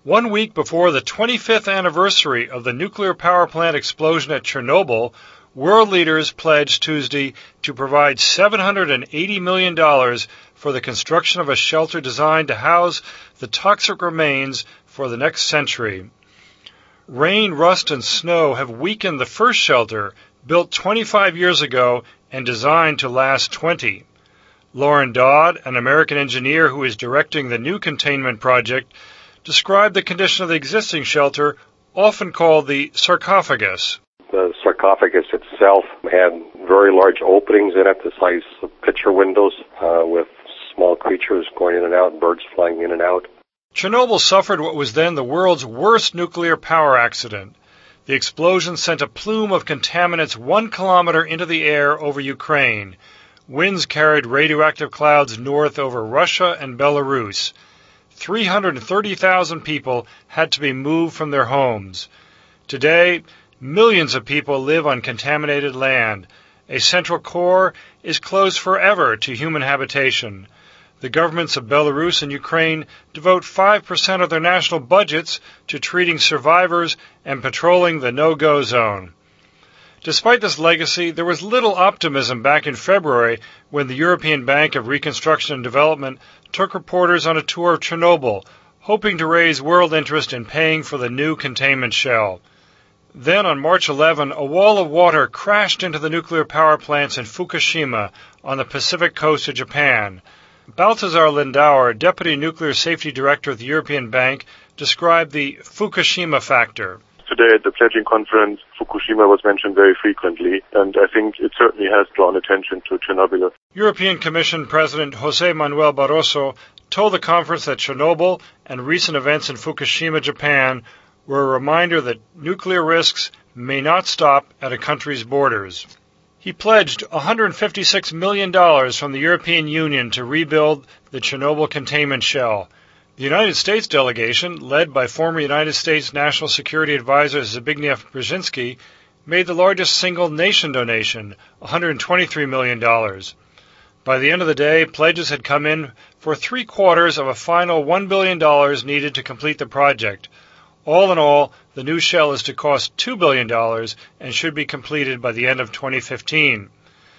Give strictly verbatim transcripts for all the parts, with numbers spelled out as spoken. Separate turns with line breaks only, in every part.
One week before the twenty-fifth anniversary of the nuclear power plant explosion at Chernobyl, world leaders pledged Tuesday to provide seven hundred eighty million dollars for the construction of a shelter designed to house the toxic remains for the next century. Rain, rust, and snow have weakened the first shelter, built twenty-five years ago and designed to last twenty. Lauren Dodd, an American engineer who is directing the new containment project, described the condition of the existing shelter, often called the sarcophagus.
The sarcophagus itself had very large openings in it, the size of picture windows, uh, with small creatures going in and out, birds flying in and out.
Chernobyl suffered what was then the world's worst nuclear power accident. The explosion sent a plume of contaminants one kilometer into the air over Ukraine. Winds carried radioactive clouds north over Russia and Belarus. three hundred thirty thousand people had to be moved from their homes. Today, millions of people live on contaminated land. A central core is closed forever to human habitation. The governments of Belarus and Ukraine devote five percent of their national budgets to treating survivors and patrolling the no-go zone. Despite this legacy, there was little optimism back in February when the European Bank of Reconstruction and Development took reporters on a tour of Chernobyl, hoping to raise world interest in paying for the new containment shell. Then on March eleventh, a wall of water crashed into the nuclear power plants in Fukushima on the Pacific coast of Japan. Balthazar Lindauer, Deputy Nuclear Safety Director at the European Bank, described the Fukushima factor.
Today at the pledging conference, Fukushima was mentioned very frequently, and I think it certainly has drawn attention to Chernobyl.
European Commission President José Manuel Barroso told the conference that Chernobyl and recent events in Fukushima, Japan, were a reminder that nuclear risks may not stop at a country's borders. He pledged one hundred fifty-six million dollars from the European Union to rebuild the Chernobyl containment shell. The United States delegation, led by former United States National Security Advisor Zbigniew Brzezinski, made the largest single nation donation, one hundred twenty-three million dollars. By the end of the day, pledges had come in for three-quarters of a final one billion dollars needed to complete the project. All in all, the new shell is to cost two billion dollars and should be completed by the end of twenty fifteen.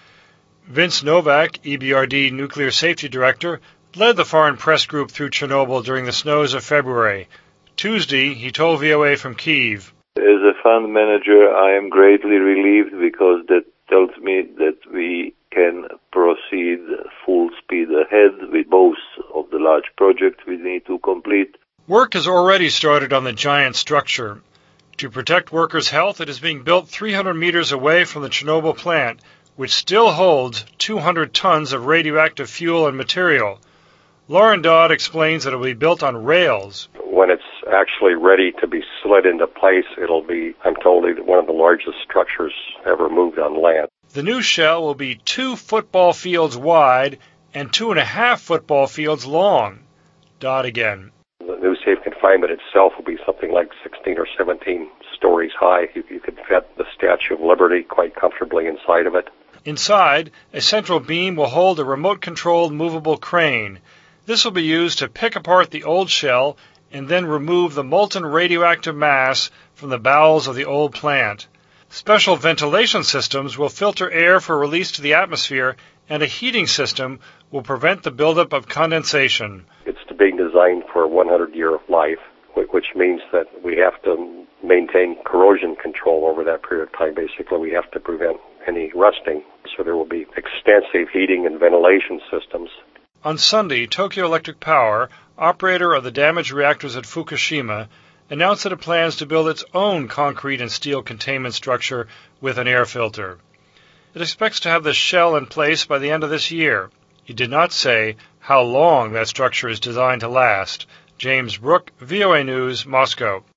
Vince Novak, E B R D Nuclear Safety Director, led the foreign press group through Chernobyl during the snows of February. Tuesday, he told V O A from Kyiv.
As a fund manager, I am greatly relieved because that tells me that we can proceed full speed ahead with both of the large projects we need to complete.
Work has already started on the giant structure. To protect workers' health, it is being built three hundred meters away from the Chernobyl plant, which still holds two hundred tons of radioactive fuel and material. Lauren Dodd explains that it will be built on rails.
When it's actually ready to be slid into place, it'll be, I'm told, one of the largest structures ever moved on land.
The new shell will be two football fields wide and two and a half football fields long. Dodd again.
The new safe confinement itself will be something like sixteen or seventeen stories high. You, you could fit the Statue of Liberty quite comfortably inside of it.
Inside, a central beam will hold a remote-controlled movable crane. This will be used to pick apart the old shell and then remove the molten radioactive mass from the bowels of the old plant. Special ventilation systems will filter air for release to the atmosphere, and a heating system will prevent the buildup of condensation.
It's being designed for a one hundred year life, which means that we have to maintain corrosion control over that period of time. Basically, we have to prevent any rusting, so there will be extensive heating and ventilation systems.
On Sunday, Tokyo Electric Power, operator of the damaged reactors at Fukushima, announced that it plans to build its own concrete and steel containment structure with an air filter. It expects to have the shell in place by the end of this year. It did not say how long that structure is designed to last. James Brooke, V O A News, Moscow.